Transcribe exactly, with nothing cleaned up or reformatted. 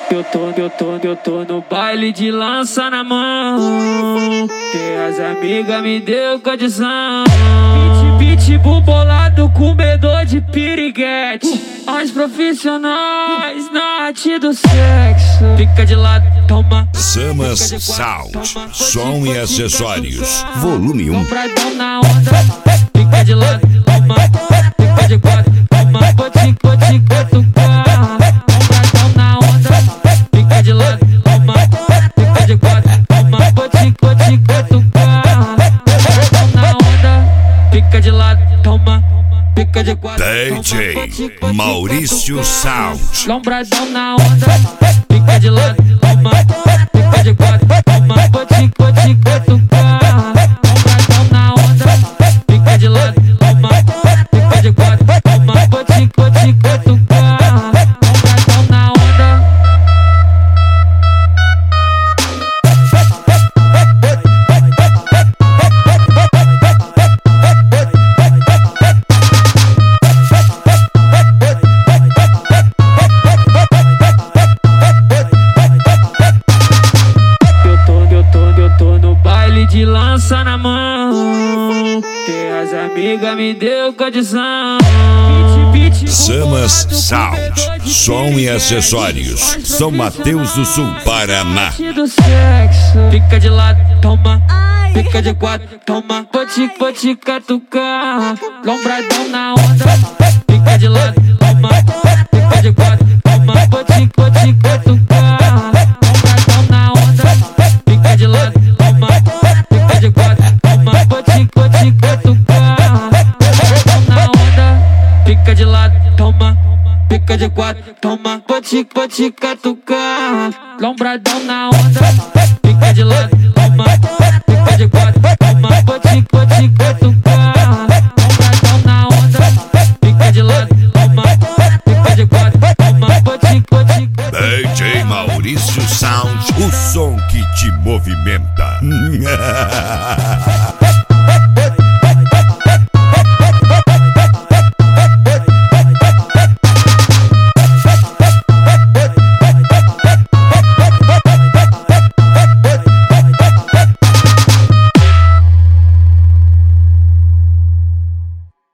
Eu tô, eu tô, eu tô no baile de lança na mão, que as amigas me deu condição. Pitch, pitbull bolado, comedor de piriguete. As profissionais na arte do sexo. Fica de lado, toma. Samas Sound, som e acessórios, volume um. Compradão na onda. Fica de lado, toma. Fica de quatro, toma. Vou te, vou te catucar. Compradão na onda. Fica de lado, toma. Fica de quatro, toma. Vou te, vou te catucar. Compradão na onda. Fica de lado, toma. Fica de quatro, D J Maurício Sound. Lombradão na onda. Fica de lado, toma. Fica de quatro, toma. Vou te, vou te catucar. Lombradão na onda. Fica de lado, toma. Fica de quatro, toma. Vou te, vou te catucar. Lombradão na onda. De lança na mão, que as amigas me deu condição. Samas Sound, som e acessórios, São Mateus do Sul, Paraná. Fica de lado, toma. Fica de quatro, toma. Vou te, vou te catucar. Lombradão na onda. Fica de lado, toma. Fica de quatro, toma. Vou te, vou te catucar. Lombradão na onda. Fica de lado, toma. Fica de quatro, toma. Vou te, vou te catucar. Lombradão na onda. Fica de lado, toma. Fica de quatro, toma. Vou te, vou te catucar. Lombradão na onda. Fica de lado, toma. Fica de quatro, toma. Vou te, vou te catucar. Lombradão na onda. Fica de lado, toma. Fica de quatro, toma. Vou te, vou te catucar. D J Maurício Sound, o som que te movimenta.